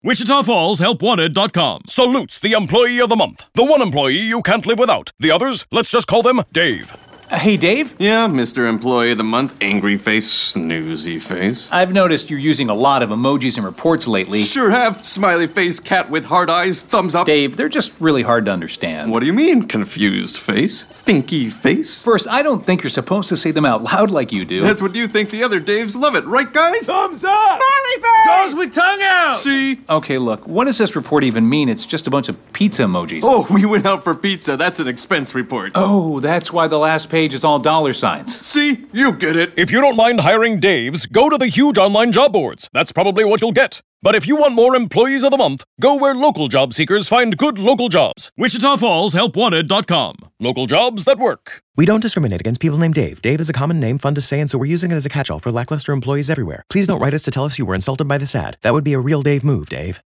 Wichita Falls HelpWanted.com salutes the employee of the month. The one employee you can't live without. The others, let's just call them Dave. Hey, Dave? Yeah, Mr. Employee of the Month, angry face, snoozy face. I've noticed you're using a lot of emojis in reports lately. Sure have. Smiley face, cat with hard eyes, thumbs up. Dave, they're just really hard to understand. What do you mean, confused face? Thinky face? First, I don't think you're supposed to say them out loud like you do. That's what you think. The other Daves love it, right, guys? Thumbs up! Smiley face! Goes with tongue out! See? Okay, look, what does this report even mean? It's just a bunch of pizza emojis. Oh, we went out for pizza. That's an expense report. Oh, that's why the last page is all dollar signs. See? You get it. If you don't mind hiring Daves, go to the huge online job boards. That's probably what you'll get. But if you want more employees of the month, go where local job seekers find good local jobs. Wichita Falls HelpWanted.com. Local jobs that work. We don't discriminate against people named Dave. Dave is a common name, fun to say, and so we're using it as a catch-all for lackluster employees everywhere. Please don't write us to tell us you were insulted by this ad. That would be a real Dave move, Dave.